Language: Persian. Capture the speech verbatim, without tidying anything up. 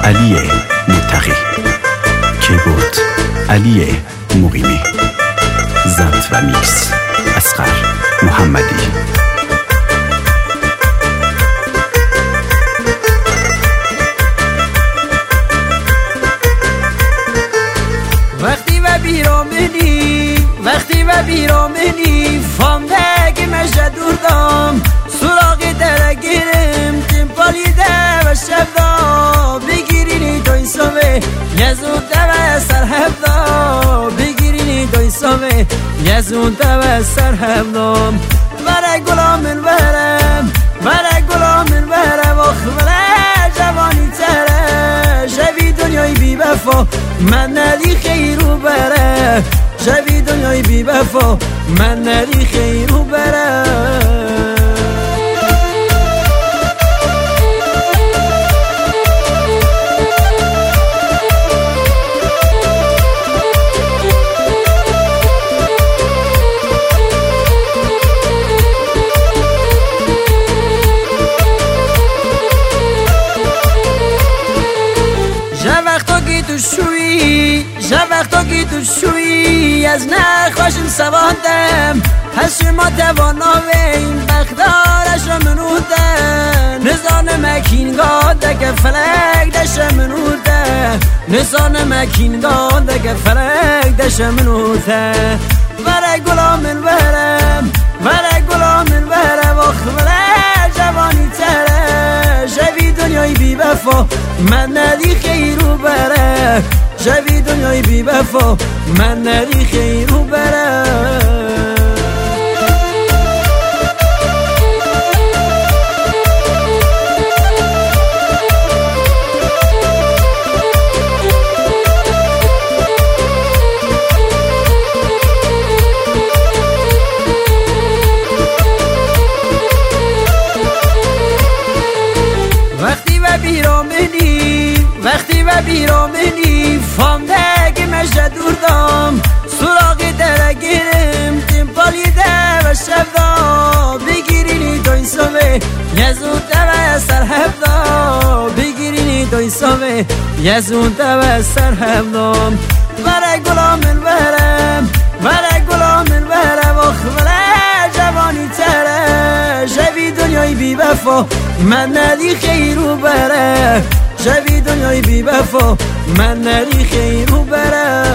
علی متقی، کیبورد علی مقیمی، ضبط و میکس اصغر محمدی. وقتی و بیرامنی وقتی و بیرامنی فامدگی مجد دوردام سراغ درگیرم تیم پالیده و شبدا بگیرینی دوی سامه یزوده و سرحبدا بگیرینی دوی سامه یزوده و سرحبدام برای گلامن برم برای گلامن برم آخ برای جوانی تره شبی دنیای بی بفا من ندی خیرو بره شبی دنیای بی بفا من ندی خیرو بره. جا وقتا که تو شوی جا وقتا که تو شوی از نخواشم سواندم هست شما تواناویم بخدارش رو منوده نزان مکین گاده که فلک دش منوده نزان مکین گاده که فلک دش منوده برای گلامن برم برای گلامن برم آخ برای جوانی تره شبی دنیای بی بفا من ندی خیرو بره شبی دنیای بی بفا من ندی خیرو بره. وقتی و بیرامنی وقتی و بیرامنی فامدگی مجد دوردام سراغ درگیرم تیم پالیده و شبدا بگیرینی دوی سامه یزوده و سرحبدا بگیرینی دوی سامه یزوده و سرحبدام برای گلامن برم برای گلامن برم آخ برای جوانی تره شبی دنیای بی بفا من ندی خیرو بره شبی دنیای بی بفا من ندی خیرو بره.